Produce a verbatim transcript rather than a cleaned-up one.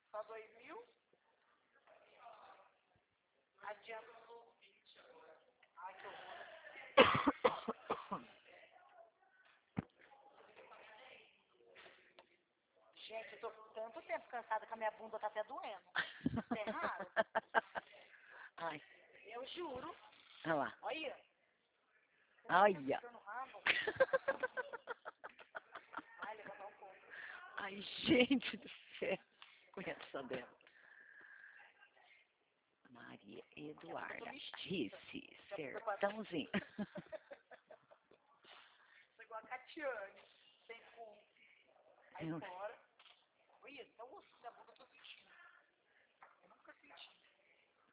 Só dois mil? Adianta. Ai, que horror. Gente, eu tô tanto tempo cansada que a minha bunda tá até doendo. Isso é raro. Ai. Eu juro. Olha lá. Olha. Olha. Vai levantar um pouco. Ai, gente do céu. Conheço essa dela. Maria Eduarda Risse, Sertãozinho. Sou igual a Catiane. Sem cu. Aí fora. Olha, até o osso da bunda eu tô sentindo.